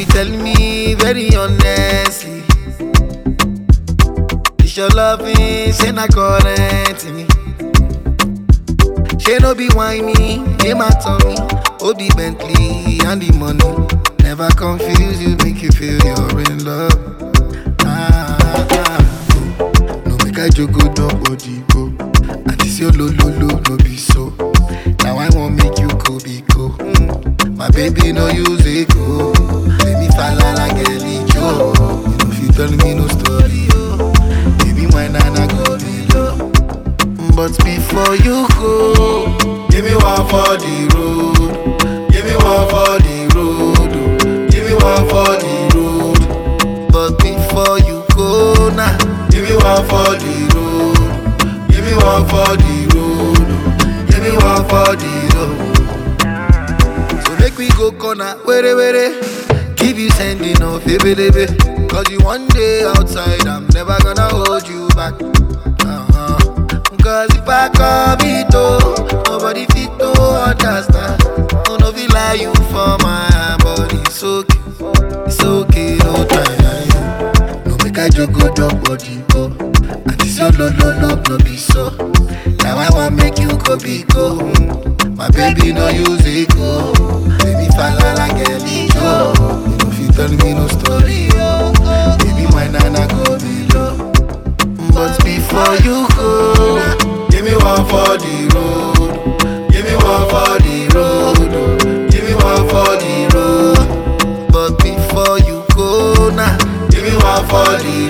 Baby, tell me very honestly, is your loving, say not current me. She no be whiny, name my tummy. Oh, the Bentley and the money never confuse you, make you feel you're in love. No make I joke, no body go. And this your lo, no be so. Now I won't make you go be go. My baby no use it go. Let me fall like a Joe. You know if you tell me no story, oh. Baby my nana go below. But before you go, give me one for the road. Give me one for the road. Give me one for the road. But before you go now, give me one for the road. Give me one for the road. Give me one for the road. So make we go corner, were. Keep you sending off, baby. Cause you one day outside, I'm never gonna hold you back. Cause if I come it oh, nobody fit to understand. Oh, no be lie you for my body. It's okay, no time. No make I joke, go drop body go. And this your no be so. Now I want make you go be go. My baby no use it go. Baby fall like a Joe. You know if you tell me no story, oh. Baby my nana go below. But before you go, give me one for the road. Give me one for the road. Give me one for the road. But before you go now, give me one for the